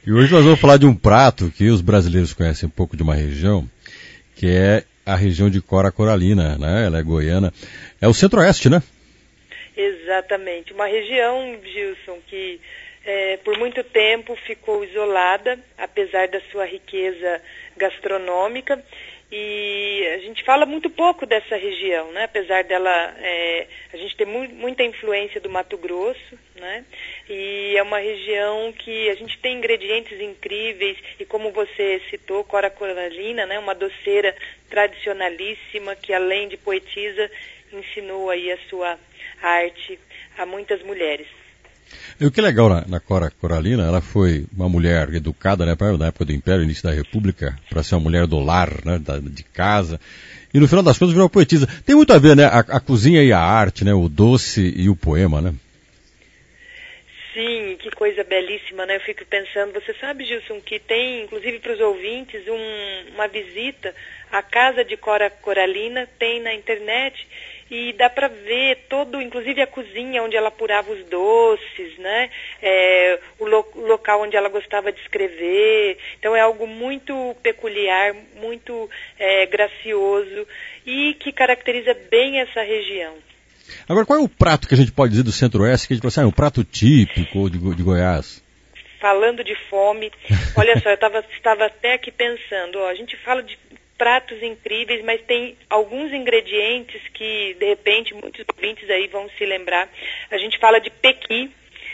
E hoje nós vamos falar de um prato que os brasileiros conhecem um pouco de uma região, que é a região de Cora Coralina, né? Ela é goiana. É o Centro-Oeste, né? Exatamente. Uma região, Gilson, que por muito tempo ficou isolada, apesar da sua riqueza gastronômica. E a gente fala muito pouco dessa região, né? Apesar dela, a gente ter muita influência do Mato Grosso, né? E é uma região que a gente tem ingredientes incríveis e, como você citou, Cora Coralina, né? Uma doceira tradicionalíssima que, além de poetisa, ensinou aí a sua arte a muitas mulheres. E o que é legal na Cora Coralina, ela foi uma mulher educada, né, na época do Império, início da República, para ser uma mulher do lar, né, de casa, e no final das contas virou uma poetisa. Tem muito a ver, né, a cozinha e a arte, né, o doce e o poema, né? Sim, que coisa belíssima, né? Eu fico pensando, você sabe, Gilson, que tem, inclusive para os ouvintes, uma visita à casa de Cora Coralina, tem na internet, e dá para ver todo, inclusive a cozinha onde ela apurava os doces, né? O local onde ela gostava de escrever. Então é algo muito peculiar, muito gracioso e que caracteriza bem essa região. Agora, qual é o prato que a gente pode dizer do Centro-Oeste que a gente pode dizer, um prato típico de Goiás? Falando de fome, olha só, eu estava até aqui pensando, a gente fala de pratos incríveis, mas tem alguns ingredientes que, de repente, muitos ouvintes aí vão se lembrar. A gente fala de pequi,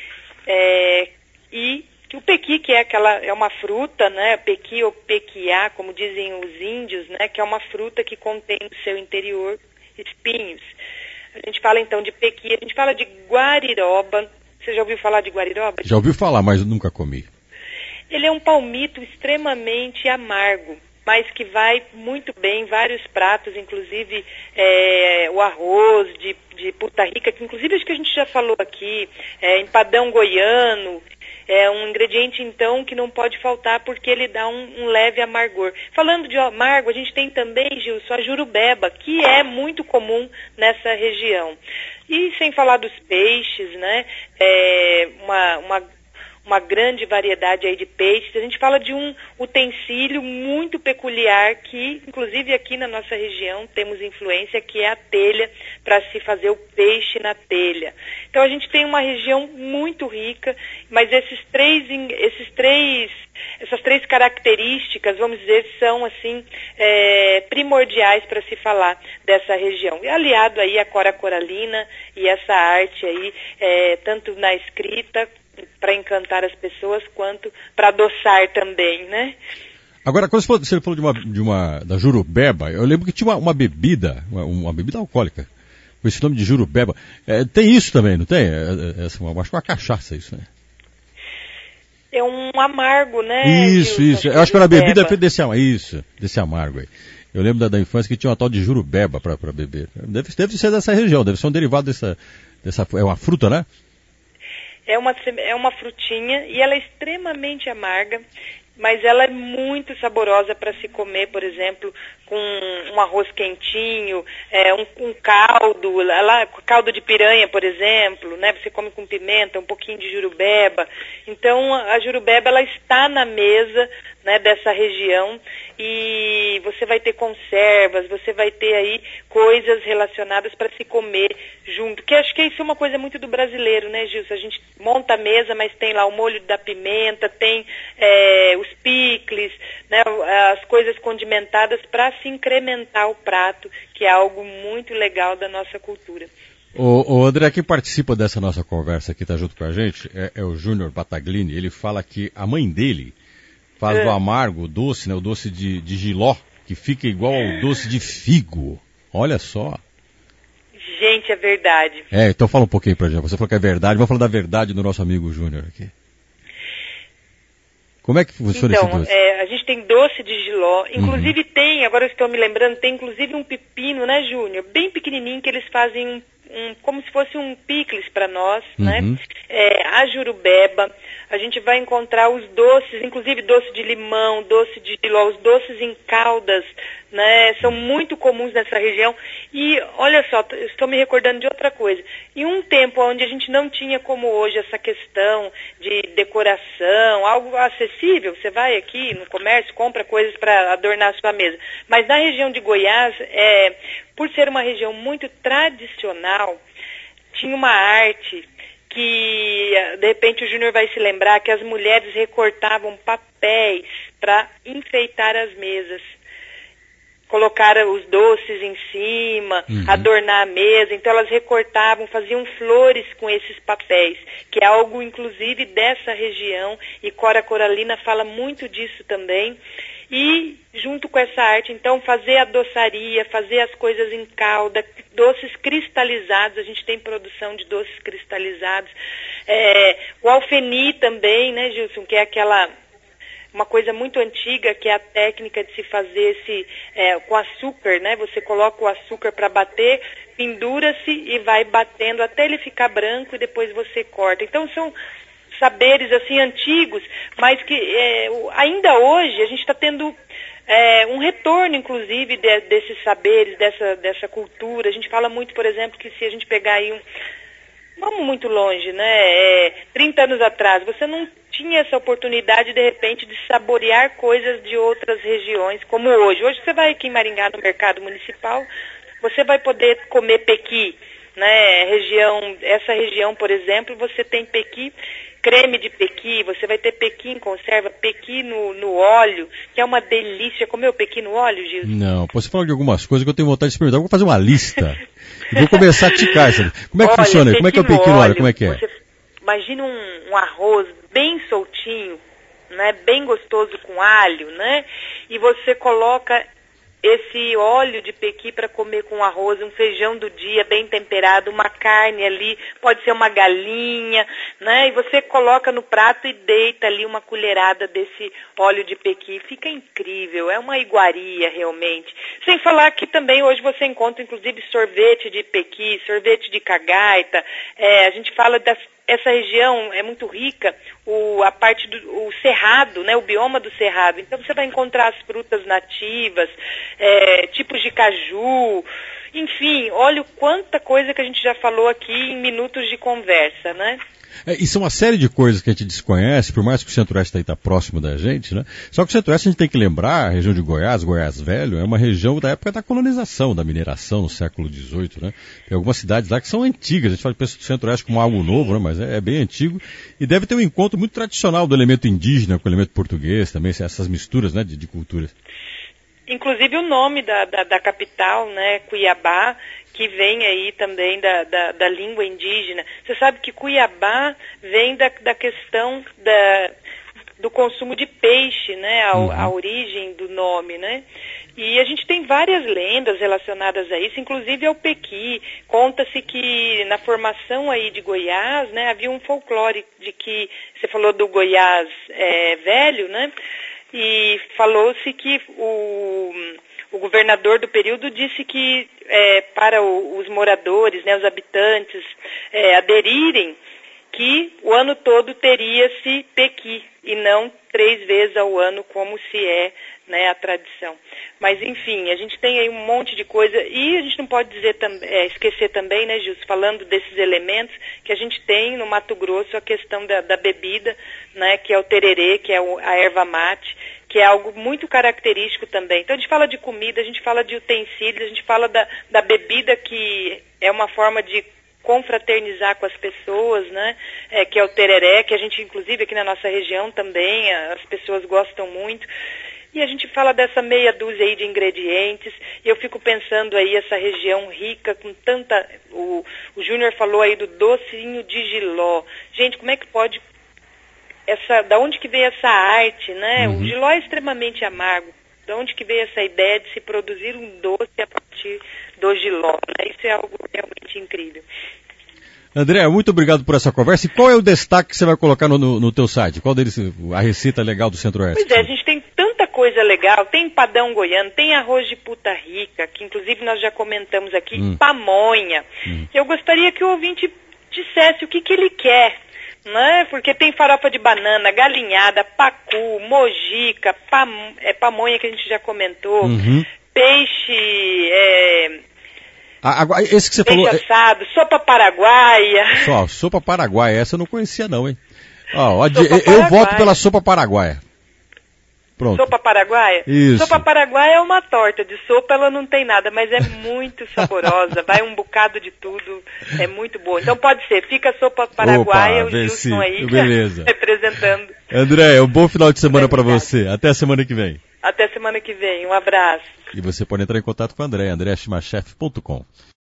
e o pequi, que é uma fruta, né, pequi ou pequiá, como dizem os índios, né, que é uma fruta que contém no seu interior espinhos. A gente fala então de pequi, a gente fala de guariroba. Você já ouviu falar de guariroba? Já ouvi falar, mas eu nunca comi. Ele é um palmito extremamente amargo, mas que vai muito bem em vários pratos, inclusive o arroz de Puta Rica, que inclusive acho que a gente já falou aqui, empadão goiano. É um ingrediente, então, que não pode faltar porque ele dá um leve amargor. Falando de amargo, a gente tem também, Gilson, a jurubeba, que é muito comum nessa região. E sem falar dos peixes, né? Uma grande variedade aí de peixes. A gente fala de um utensílio muito peculiar que, inclusive aqui na nossa região, temos influência, que é a telha, para se fazer o peixe na telha. Então a gente tem uma região muito rica, mas essas três características, vamos dizer, são assim primordiais para se falar dessa região. E aliado aí a Cora Coralina e essa arte aí, tanto na escrita, para encantar as pessoas, quanto para adoçar também, né? Agora, quando você falou da jurubeba, eu lembro que tinha uma bebida, uma bebida alcoólica, com esse nome de jurubeba. Tem isso também, não tem? Acho que é uma cachaça isso, né? É um amargo, né? Isso. Eu acho que era bebida desse amargo aí. Eu lembro da infância que tinha uma tal de jurubeba para beber. Deve ser dessa região, deve ser um derivado dessa... É uma fruta, né? É uma frutinha e ela é extremamente amarga, mas ela é muito saborosa para se comer, por exemplo, com um arroz quentinho, um caldo, caldo de piranha, por exemplo, né? Você come com pimenta, um pouquinho de jurubeba. Então, a jurubeba, ela está na mesa, né, dessa região, e você vai ter conservas, você vai ter aí coisas relacionadas para se comer junto, que acho que isso é uma coisa muito do brasileiro, né, Gilson? A gente monta a mesa, mas tem lá o molho da pimenta, tem os picles, né, as coisas condimentadas para se incrementar o prato, que é algo muito legal da nossa cultura. O André, quem participa dessa nossa conversa aqui, tá junto com a gente, é o Júnior Battaglini. Ele fala que a mãe dele faz o amargo, o doce, né, o doce de jiló, que fica igual ao doce de figo. Olha só. Gente, é verdade. Então fala um pouquinho pra gente. Você falou que é verdade, vamos falar da verdade do nosso amigo Júnior aqui. Como é que funciona esse doce? A gente tem doce de jiló, inclusive tem, agora eu estou me lembrando, tem inclusive um pepino, né, Júnior? Bem pequenininho, que eles fazem como se fosse um picles para nós, né? A jurubeba, a gente vai encontrar os doces, inclusive doce de limão, doce de jiló, os doces em caldas, né? São muito comuns nessa região. E olha só, estou me recordando de outra coisa. Em um tempo onde a gente não tinha como hoje essa questão de decoração, algo acessível, você vai aqui no comércio, compra coisas para adornar a sua mesa. Mas na região de Goiás, por ser uma região muito tradicional, tinha uma arte que, de repente, o Júnior vai se lembrar que as mulheres recortavam papéis para enfeitar as mesas. Colocar os doces em cima, adornar a mesa. Então, elas recortavam, faziam flores com esses papéis, que é algo, inclusive, dessa região. E Cora Coralina fala muito disso também. E, junto com essa arte, então, fazer a doçaria, fazer as coisas em calda, doces cristalizados, a gente tem produção de doces cristalizados. O alfeni também, né, Gilson, que é uma coisa muito antiga, que é a técnica de se fazer com açúcar, né? Você coloca o açúcar para bater, pendura-se e vai batendo até ele ficar branco e depois você corta. Então, são saberes assim antigos, mas que ainda hoje a gente está tendo um retorno, inclusive, desses saberes, dessa cultura. A gente fala muito, por exemplo, que se a gente pegar aí vamos muito longe, né? 30 anos atrás, você não tinha essa oportunidade, de repente, de saborear coisas de outras regiões, como hoje. Hoje você vai aqui em Maringá, no mercado municipal, você vai poder comer pequi, né? Essa região, por exemplo, você tem pequi, creme de pequi, você vai ter pequi em conserva, pequi no óleo, que é uma delícia. Comeu pequi no óleo, Gil? Não, você fala de algumas coisas que eu tenho vontade de experimentar. Eu vou fazer uma lista e vou começar a ticar. Sabe? Como é que funciona? Como é que é o pequi no óleo? Como é que é? Imagina um arroz bem soltinho, né, bem gostoso com alho, né? E você coloca esse óleo de pequi para comer com arroz, um feijão do dia bem temperado, uma carne ali, pode ser uma galinha, né? E você coloca no prato e deita ali uma colherada desse óleo de pequi. Fica incrível, é uma iguaria realmente. Sem falar que também hoje você encontra inclusive sorvete de pequi, sorvete de cagaita. A gente fala essa região é muito rica, a parte do cerrado, né, o bioma do cerrado. Então você vai encontrar as frutas nativas, tipos de caju, enfim, olha quanta coisa que a gente já falou aqui em minutos de conversa, né? Isso é uma série de coisas que a gente desconhece, por mais que o Centro-Oeste está próximo da gente, né? Só que o Centro-Oeste a gente tem que lembrar, a região de Goiás, Goiás Velho, é uma região da época da colonização, da mineração no século XVIII, né? Tem algumas cidades lá que são antigas, a gente fala do Centro-Oeste como algo novo, né? Mas é bem antigo e deve ter um encontro muito tradicional do elemento indígena com o elemento português também, essas misturas, né, de culturas. Inclusive o nome da capital, né, Cuiabá, que vem aí também da língua indígena. Você sabe que Cuiabá vem da questão do consumo de peixe, né, a origem do nome, né? E a gente tem várias lendas relacionadas a isso, inclusive ao pequi. Conta-se que na formação aí de Goiás, né, havia um folclore de que, você falou do Goiás velho, né? E falou-se que o governador do período disse que para os moradores, né, os habitantes, aderirem, que o ano todo teria-se pequi e não 3 vezes ao ano, como se né, a tradição. Mas, enfim, a gente tem aí um monte de coisa, e a gente não pode esquecer também, né, Gilson, falando desses elementos, que a gente tem no Mato Grosso a questão da bebida, né, que é o tererê, que é a erva mate, que é algo muito característico também. Então, a gente fala de comida, a gente fala de utensílios, a gente fala da bebida, que é uma forma de confraternizar com as pessoas, né, que é o tereré, que a gente, inclusive, aqui na nossa região também, as pessoas gostam muito. E a gente fala dessa meia dúzia aí de ingredientes, e eu fico pensando aí essa região rica com tanta... O Júnior falou aí do docinho de jiló. Gente, como é que pode... Da onde que veio essa arte, né? O jiló é extremamente amargo. Da onde que veio essa ideia de se produzir um doce a partir do jiló, né? Isso é algo realmente incrível. André, muito obrigado por essa conversa. E qual é o destaque que você vai colocar no teu site? Qual deles, a receita legal do Centro-Oeste? Pois é, a gente tem tanta coisa legal, tem empadão goiano, tem arroz de puta rica, que inclusive nós já comentamos aqui, pamonha. Eu gostaria que o ouvinte dissesse o que ele quer, né? Porque tem farofa de banana, galinhada, pacu, mojica, pamonha que a gente já comentou, peixe... esse que você peixe falou... assado, sopa paraguaia. Sopa paraguaia, essa eu não conhecia não, hein? Eu voto pela sopa paraguaia. Pronto. Sopa paraguaia? Isso. Sopa paraguaia é uma torta, de sopa ela não tem nada, mas é muito saborosa, vai um bocado de tudo, é muito boa. Então pode ser, fica a sopa paraguaia, o Gilson aí, beleza. representando. André, um bom final de semana para você, até a semana que vem. Até semana que vem, um abraço. E você pode entrar em contato com a André, andreachimachef.com.